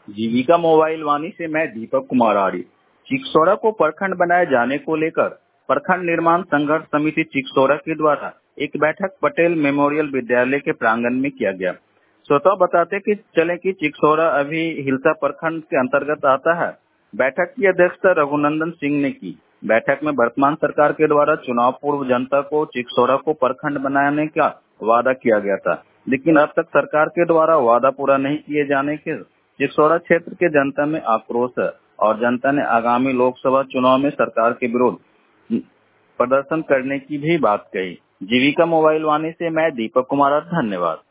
जीविका mobile वाणी से मैं दीपक कुमार आर्य। चिकसौरा को प्रखंड बनाए जाने को लेकर प्रखंड निर्माण संघर्ष समिति चिकसौरा के द्वारा एक बैठक पटेल मेमोरियल विद्यालय के प्रांगण में किया गया। स्वतः बताते कि चले कि चिकसौरा अभी हिलसा प्रखंड के अंतर्गत आता है। बैठक की अध्यक्षता रघुनंदन सिंह ने की। बैठक में वर्तमान सरकार के द्वारा चुनाव पूर्व जनता को चिकसौरा को प्रखंड बनाने का वादा किया गया था, लेकिन अब तक सरकार के द्वारा वादा पूरा नहीं किए जाने के चिकसौरा क्षेत्र के जनता में आक्रोश है और जनता ने आगामी लोकसभा चुनाव में सरकार के विरोध प्रदर्शन करने की भी बात कही। जीविका मोबाइल वाणी से मैं दीपक कुमार, धन्यवाद।